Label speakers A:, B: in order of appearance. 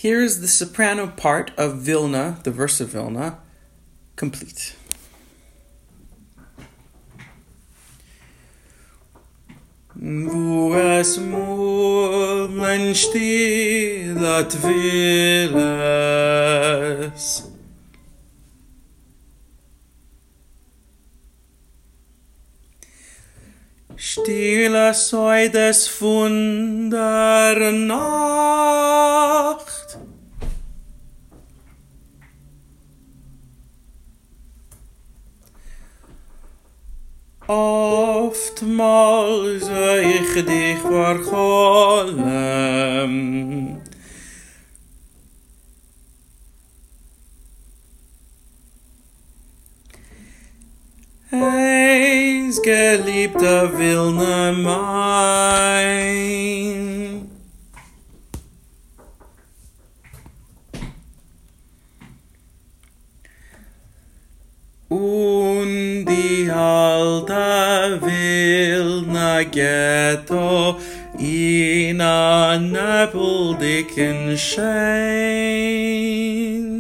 A: Here is the soprano part of Vilna, the verse of Vilna, complete. Vues mulen stilat vilas Stille sei des von der Nacht. Oftmals ich dich vercholem. Eis geliebter Vilna mein. Und die alte Vilna Ghetto in a nebeldicken Schein.